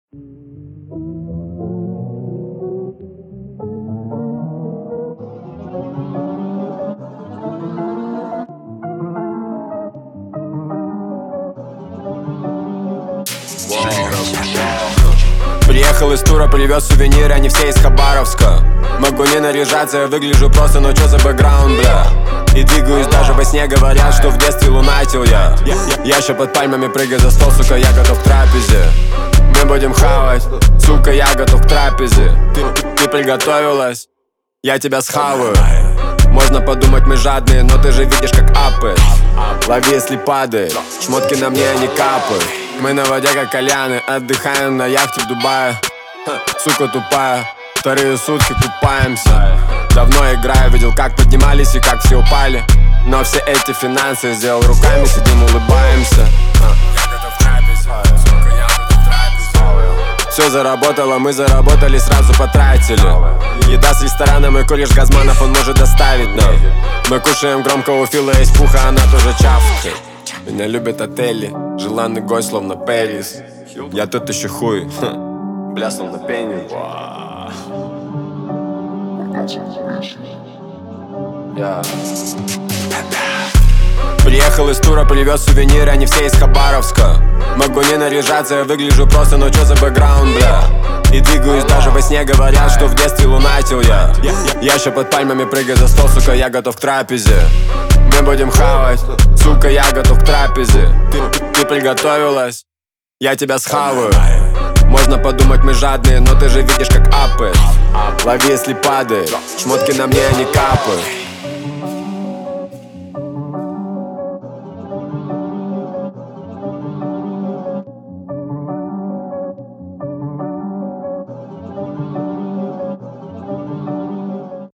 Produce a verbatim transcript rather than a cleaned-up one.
Приехал из тура, привез сувениры, они все из Хабаровска. Могу не наряжаться, я выгляжу просто, но чё за бэкграунд, бля? И двигаюсь даже во сне, говорят, что в детстве лунатил я. Я ща под пальмами прыгаю за стол, сука, я готов к трапезе. Мы будем хавать, сука, я готов к трапезе. Ты, ты приготовилась? Я тебя схаваю. Можно подумать, мы жадные, но ты же видишь, как апаешь. Лови, если падает, шмотки на мне не капают. Мы на воде, как кальяны, отдыхаем на яхте в Дубае. Сука тупая, вторые сутки купаемся. Давно играю, видел, как поднимались и как все упали. Но все эти финансы сделал руками, сидим, улыбаемся. Все заработало, мы заработали, сразу потратили. Еда с ресторана, мой кореш Газманов, он может доставить нам. Мы кушаем громко, у Фила есть пуха, она тоже чавкает. Меня любят отели, желанный гость, словно Пэрис. Я тут еще хуй, бля, словно пенни. Yeah. Приехал из тура, привез сувениры, они все из Хабаровска. Могу не наряжаться, я выгляжу просто, но чё за бэкграунд, бля? И двигаюсь даже во сне, говорят, что в детстве лунатил я. Я ща под пальмами прыгаю за стол, сука, я готов к трапезе. Мы будем хавать, сука, я готов к трапезе. Ты, ты приготовилась? Я тебя схаваю. Можно подумать, мы жадные, но ты же видишь, как апаешь. Лови, если падает, шмотки на мне не капают.